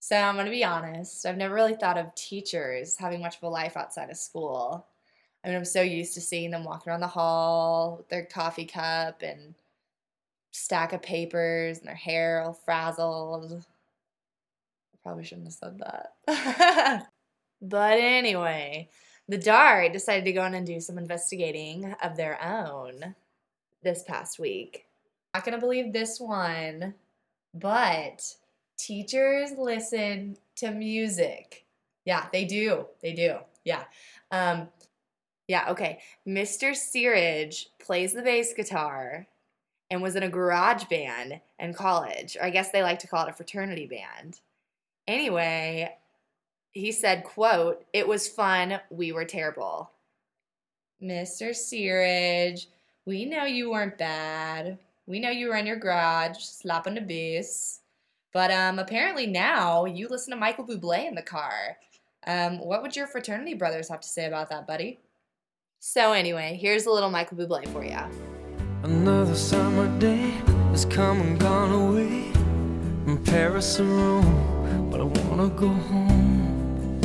So I'm going to be honest. I've never really thought of teachers having much of a life outside of school. I mean, I'm so used to seeing them walking around the hall with their coffee cup and stack of papers and their hair all frazzled. I probably shouldn't have said that. But anyway, the DART decided to go in and do some investigating of their own this past week. Not going to believe this one, but teachers listen to music. Yeah, they do. They do. Yeah. Okay. Mr. Searage plays the bass guitar and was in a garage band in college. Or I guess they like to call it a fraternity band. Anyway, he said, quote, "It was fun. We were terrible." Mr. Searage, we know you weren't bad. We know you were in your garage slapping the bass. But apparently now you listen to Michael Bublé in the car. What would your fraternity brothers have to say about that, buddy? So anyway, here's a little Michael Bublé for you. Another summer day has come and gone away from Paris or Rome, but I wanna go home.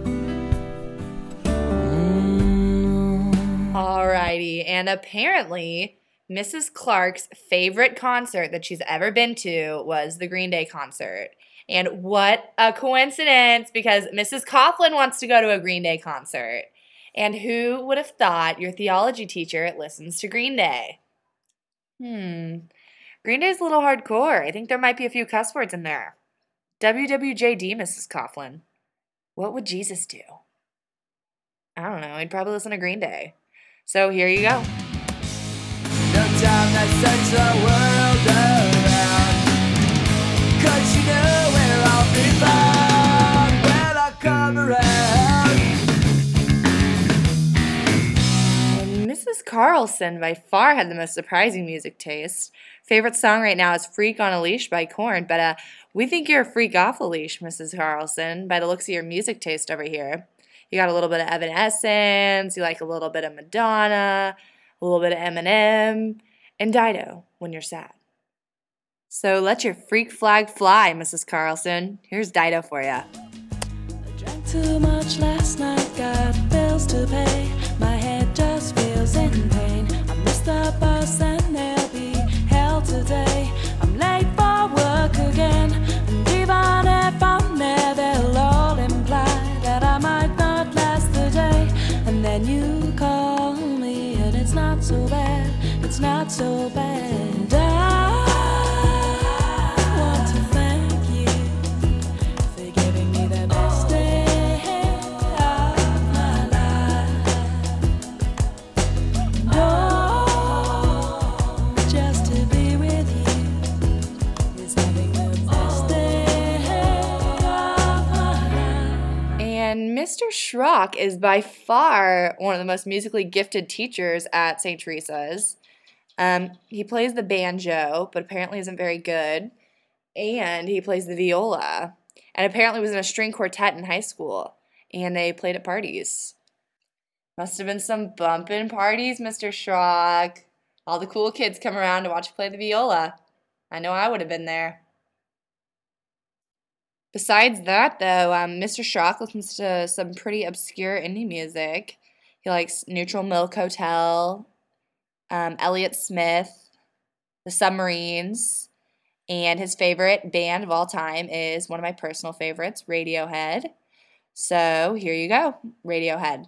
Alrighty, and apparently Mrs. Clark's favorite concert that she's ever been to was the Green Day concert. And what a coincidence, because Mrs. Coughlin wants to go to a Green Day concert. And who would have thought your theology teacher listens to Green Day? Green Day's a little hardcore. I think there might be a few cuss words in there. WWJD, Mrs. Coughlin. What would Jesus do? I don't know. He'd probably listen to Green Day. So here you go. No time that sends the world around, 'cause you know where I'll be found when I come around. And Mrs. Carlson by far had the most surprising music taste. Favorite song right now is Freak on a Leash by Korn, but we think you're a freak off a leash, Mrs. Carlson, by the looks of your music taste over here. You got a little bit of Evanescence, you like a little bit of Madonna, a little bit of Eminem, and Dido when you're sad. So let your freak flag fly, Mrs. Carlson. Here's Dido for ya. I drank too much last night, got bills to pay. My head just feels in pain. I missed the bus and there'll be hell today. I'm late for work again, and even if I'm there, they'll all imply that I might not last the day. And then you call me, and it's not so bad. It's not so bad. I want to thank you for giving me the best day of my life. Oh, just to be with you is having the best day of my life. And Mr. Schrock is by far one of the most musically gifted teachers at St. Teresa's. He plays the banjo, but apparently isn't very good. And he plays the viola. And apparently was in a string quartet in high school. And they played at parties. Must have been some bumpin' parties, Mr. Schrock. All the cool kids come around to watch you play the viola. I know I would have been there. Besides that, though, Mr. Schrock listens to some pretty obscure indie music. He likes Neutral Milk Hotel, Elliott Smith, the Submarines, and his favorite band of all time is one of my personal favorites, Radiohead. So here you go, Radiohead.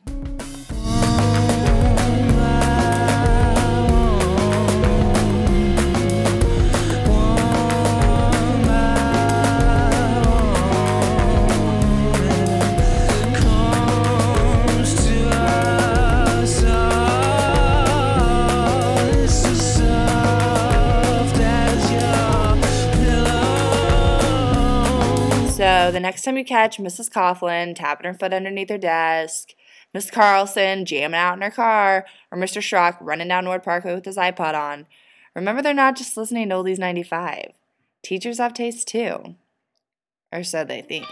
So the next time you catch Mrs. Coughlin tapping her foot underneath her desk, Miss Carlson jamming out in her car, or Mr. Schrock running down Nord Parkway with his iPod on, remember they're not just listening to Oldies 95. Teachers have taste too. Or so they think.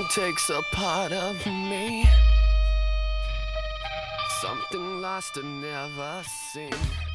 takes a part of me, something lost and never seen.